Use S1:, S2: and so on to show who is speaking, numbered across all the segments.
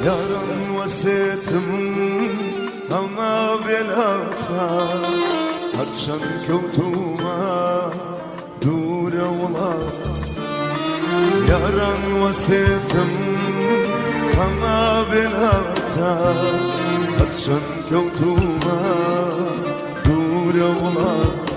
S1: Yarın vasetim ama belata Harçan kevtuma dure olat Yarın vasetim ama belata Harçan kevtuma dure olat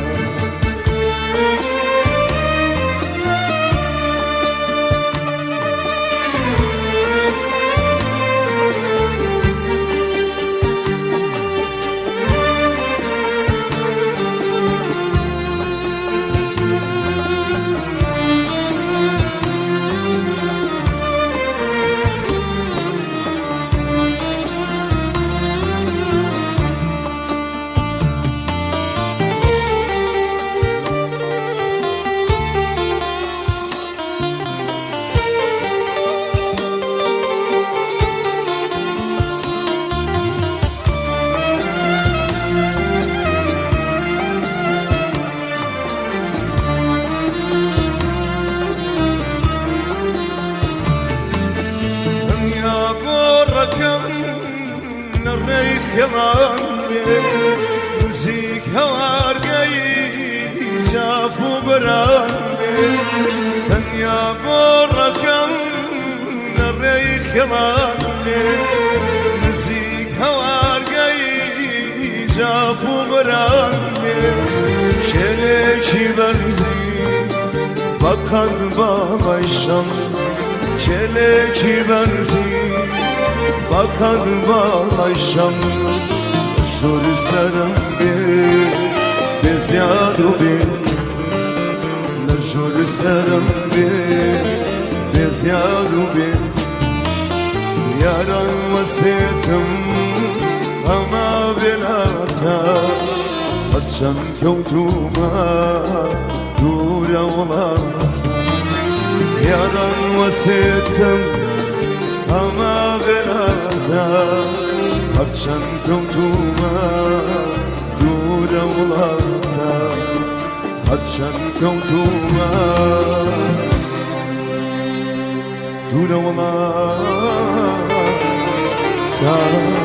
S2: يلان نسيك هوار جاي شافو بران تنيا بركم الريخ يلان نسيك هوار جاي شافو بران شلكي برزي bakan bağlayşam şeleki berzi bakan bağlayşam şur seram bez yadu bin şur seram bez yadu bin yaran vasetim ama belata harçan kevtuma dura olat yaran vasetim ama belata harçan kevtuma dura olat harçan kevtuma dura olat